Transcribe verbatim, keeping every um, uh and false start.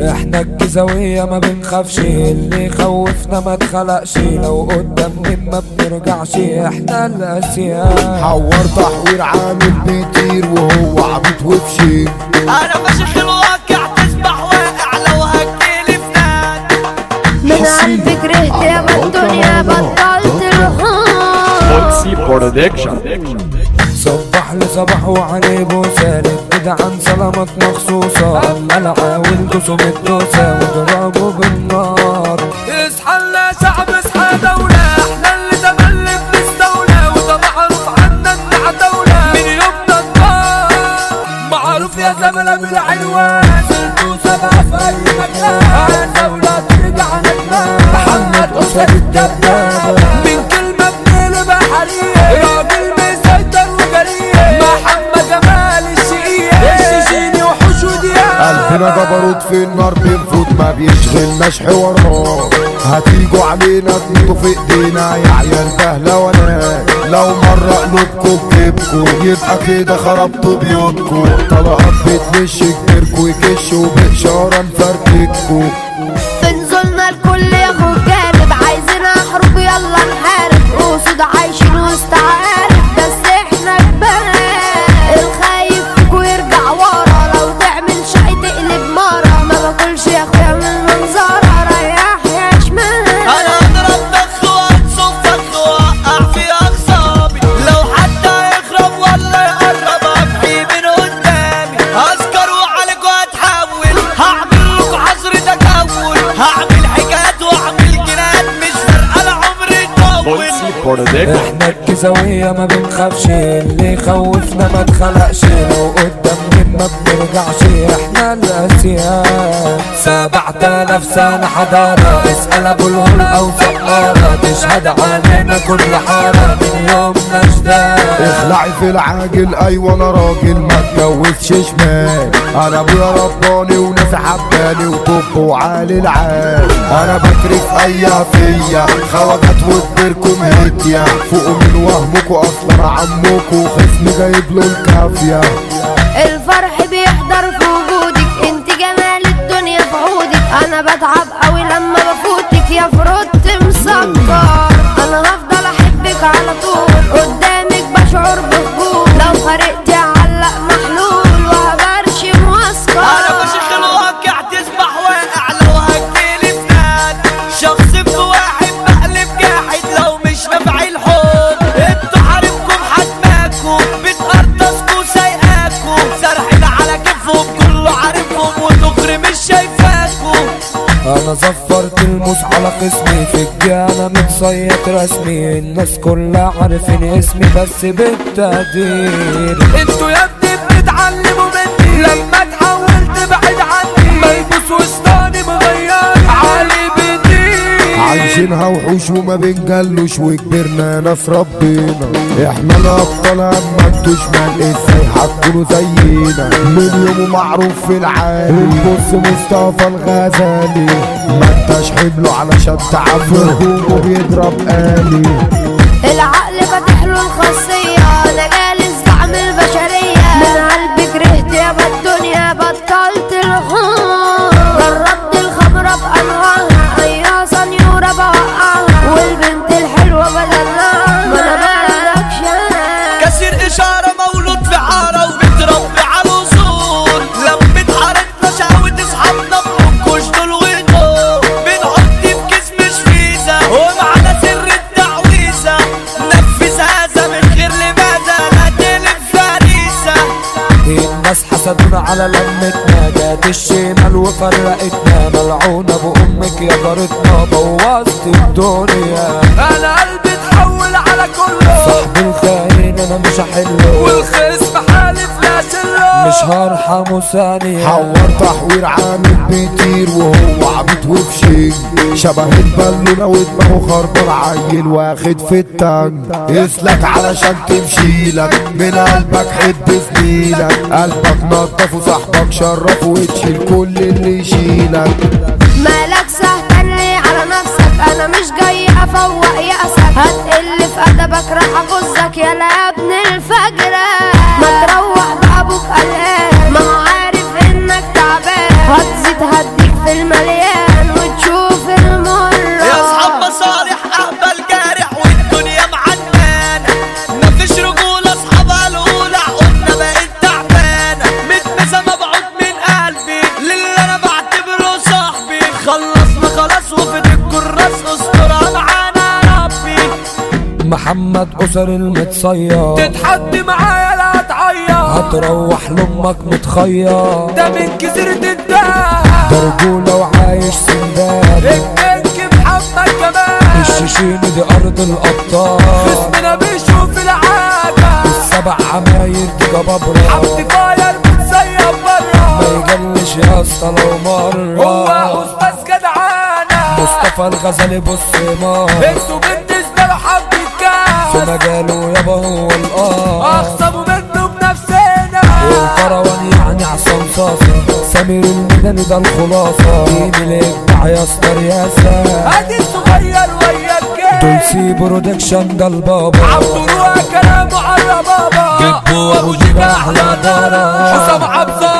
احنا الجزاوية ما بنخافش، اللي خوفنا ما اتخلقش، لو قدام مين ما بنرجعش، احنا الاسياد. حور تحوير عامل بيطير وهو عبيط وبشيك. انا فشخ الواقع تسبح واقع لو هتجيلي فنان. من قلبي كرهت يا الدنيا بطلت الهون. صبح لصباح وعليه بوسة للجدعان سلامات مخصوصة، اما العاول دوسوا بالدوسة وضربوا بالنار. اصحى لنا شعب اصحى دولة، احنا اللي تملك نستولى، وده معروف عنا انها دولة من يومنا النار. معروف يا زملاء بالعنوان الدوسة بقى في اي مكان، دولة ترجع ندمان. محمد أسد الدبابة من كلمة بنقلبها حريق، راجل مسيطر وجريء. محمد جمال الشقيق الشيشيني وحوش ودياب. قلبنا جبروت في النار بنفوت ما بيشغلناش حوارات، هتيجوا علينا تموتوا في ايدينا يا عيال بهلوانات. لو مرة قلوبكوا بجيبكوا يبقى كده خربتوا بيوتكوا، طلقات بتمشي كبيركوا يكشوا بإشارة نفرتكوا. في نزولنا الكل ياخد جانب، عايزين احرب يلا نحارب، اسود عايشين وسط عارف بس احنا كبار. الخايف فيكوا يرجع ورا، لو تعمل شقي تقلب مرة، ما باكلش يا اخويا من منظرة، ريح يا شمال. انا اضرب دخ وانصف فخ واوقع في اخصابي، لو حتى يخرب ولا يقرب ابحي من قدامي. اسكر وعليكوا هتحول، هعمل لكوا حظر تكون، هعمل حكايات واعمل جنات، مش فارقه العمر يطول. احنا الجزاوية ما بنخافش، اللي خوفنا ما اتخلقش، لو قدام مين ما بنرجعش، احنا الاسياد. سبعة آلاف سنة حضارة، اسأل ابو الهول او سقارة، تشهد علينا كل حارة من يومنا جداد. اخلعي في العاجل ايوه انا راجل ما اتجوزش شمال، انا ابويا رباني وناس حباني وطب وعالي العال. انا بكري في اي فيا خواجات وكبركم هدية، فوقوا من وهمكوا اصلا عمكوا خصمي جايب له الكافية. الفرح بيحضر في وجودك، انت جمال الدنيا في عودك، انا بتعب قوي لما بفوتك يا فروت مسكر. انا هفضل احبك على طول، قدامك بشعر بهجوم، لو خرقتي علق محلول وهبرشم واسكر. انا فشخ الواقع تسبح واقع لو هتجيلي فنان. شخص في واحد بقلب جاحد لو مش نافع الحب، انتوا حاربكم حجماكوا بتقرطسكوا سايقاكوا، سارحين على كيفهم كله عارفهم وتخري مش شايفاكوا. انا زفرت الموس على خصمي، في الجانا متصيط رسمي، الناس كلها عارفين اسمي بس بالتقدير. انتوا يا ابني بتتعلموا مني، لما تحاول تبعد عني ملبوس وسطاني مغير علي بدي. عايشينها وحوش وما بنجلوش وكبرنا ناس ربنا، احنا الابطال اما انتوا شمال ازاي هتكونوا زينا. من يومه معروف في العالي بص مصطفى الغزالي، ما انتش حبله علشان تعرفوا هجومه بيضرب آلي. العقل فاتح له الخاصية، انا جالس بعمل البشرية، من قلبي كرهت يا الدنيا بطلت الهون. جربت الخمرة بأنواعها، ايها سنيورة بوقعها، والبنت الحلوة بدلعها، ما انا بردكش انا. كثير اشارة مولود في عارة وبتربي على الاصول، لمة حارتنا شهوة اصحابنا بننكش دول ويطول، بنحط في كيس مش فيزا ومعنا سر التعويذة، نفذ هذا من غير لماذا لا تلف فريسة. الناس حسدونا على لمتنا، جات الشمال وفرقتنا، ملعونة بأمك يا جارتنا بوظت الدنيا. انا قلبي اتحول على كله، صاحب الخاين انا مش هحله، والخصم حالف لا شله، مش هرحمه ثانية. حور تحوير عامل بيطير وهو عبيط وبشيك، شبه البالونة ودماغه خربان عيل واخد في التانج. يسلك علشان تمشيلك من قلبك حب زميلك، قلبك نضف وصاحبك شرف وتشيل كل اللي يشيلك. مالك سهتان ليه على نفسك، انا مش جاي افوق يأسك، هتقل في ادبك راح اغزك يا لا ابن الفجرة. ما تروح بابوك قلقان، ما هو عارف انك تعبان، هتزيد هديك محمد أسر المتصير، تتحدي معايا لا تعيط، هتروح لأمك متخير، ده من جزيرة الدهب، ده رجولة وعايش سندان، الكينج محمد كمان، الشيشين دي أرض الأبطال، خصمنا بيشوف العاجة، السبع عماير دي جبابرة، حمدي فاير متسيب برا، ما يجلش يا اسطى لو مرة، هو أستاذ جدعانة، مصطفى الغزالي بص مار، انتوا بالنسبة له حبة في كاس، مجاله يابا هو القار، أخصموا منه بنفسنا، والكروان يعني عصام صاصة، سمير الميداني ده الخلاصة، مين الإبداع يا اسطى رياسة، ادي الصغير ويا الجاي، دولسي برودكشن ده البابا، عبدو روح كلامه على بابا، جيبوا أبو جيبة أحلى دارة، حسام عبد